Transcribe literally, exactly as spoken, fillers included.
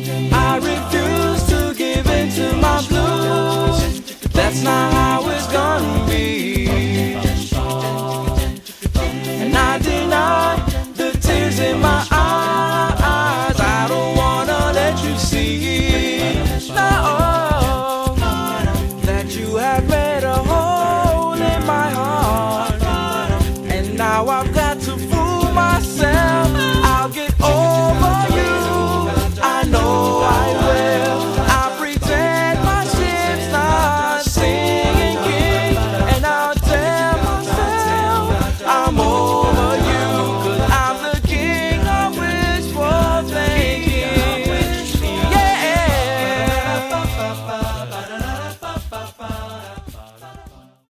I refuse to give in to my blues. That's not how